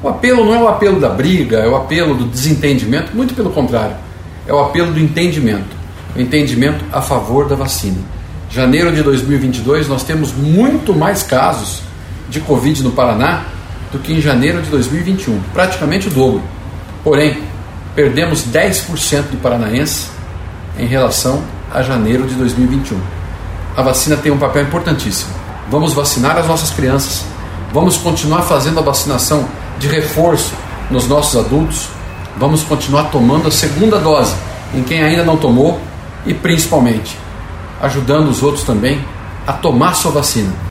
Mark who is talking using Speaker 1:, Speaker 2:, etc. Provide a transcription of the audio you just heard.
Speaker 1: O apelo não é o apelo da briga, é o apelo do desentendimento, muito pelo contrário, é o apelo do entendimento, o entendimento a favor da vacina. Janeiro de 2022 nós temos muito mais casos de Covid no Paraná do que em janeiro de 2021, praticamente o dobro. Porém, perdemos 10% de paranaenses em relação a janeiro de 2021. A vacina tem um papel importantíssimo. Vamos vacinar as nossas crianças, vamos continuar fazendo a vacinação de reforço nos nossos adultos, vamos continuar tomando a segunda dose em quem ainda não tomou e principalmente ajudando os outros também a tomar sua vacina.